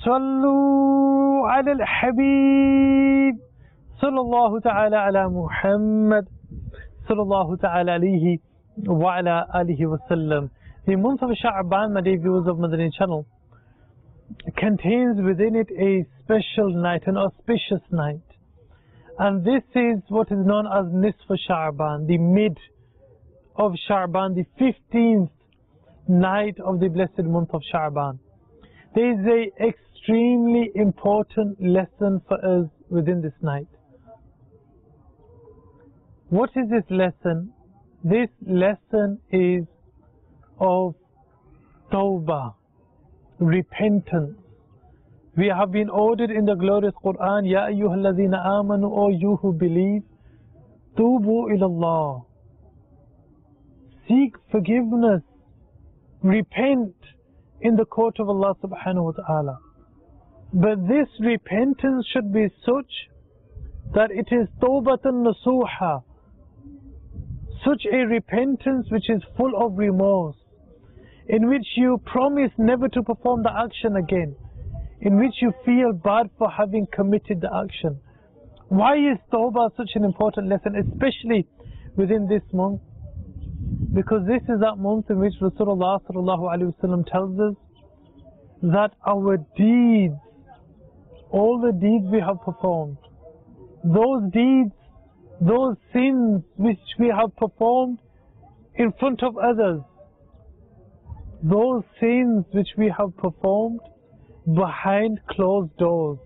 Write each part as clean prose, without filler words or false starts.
صلوا على الحبيب صلى الله تعالى على محمد صلى الله تعالى عليه وعلى آله وسلم. The month of Sha'ban, my dear viewers of Madani channel, contains within it a special night, an auspicious night. And this is what is known as Nisf Sha'ban, the mid of Sha'ban, the 15th night of the blessed month of Sha'ban. There is an extremely important lesson for us within this night. What is this lesson? This lesson is of Tawbah, repentance. We have been ordered in the glorious Quran, Ya ayyuhalladhina amanu, O you who believe, Tubu ilallah. Seek forgiveness, repent in the court of Allah subhanahu wa ta'ala. But this repentance should be such that it is tawbatan nasuha, such a repentance which is full of remorse, in which you promise never to perform the action again, in which you feel bad for having committed the action. Why is tawbah such an important lesson, especially within this month? Because this is that month in which Rasulullah sallallahu alaihi wasallam tells us that our deeds, all the deeds we have performed, those deeds, those sins which we have performed in front of others, those sins which we have performed behind closed doors,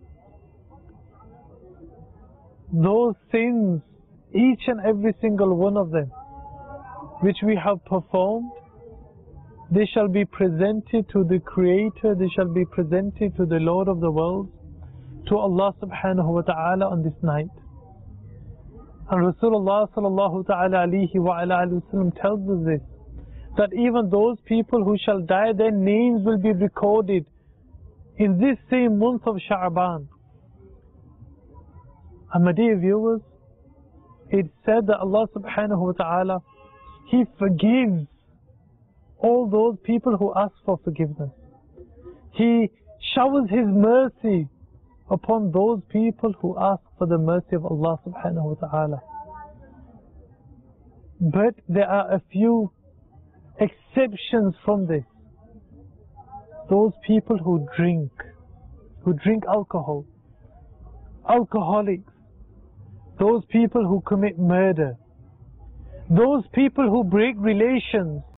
those sins, each and every single one of them, which we have performed, they shall be presented to the Creator, they shall be presented to the Lord of the world, to Allah subhanahu wa ta'ala on this night. And Rasulullah sallallahu ta'ala alayhi wa ala alihi wa sallam tells us this, that even those people who shall die, their names will be recorded in this same month of Sha'ban. And my dear viewers, it's said that Allah subhanahu wa ta'ala, He forgives all those people who ask for forgiveness. He showers His mercy upon those people who ask for the mercy of Allah subhanahu wa ta'ala. But there are a few exceptions from this. Those people who drink alcohol, alcoholics, those people who commit murder, those people who break relations,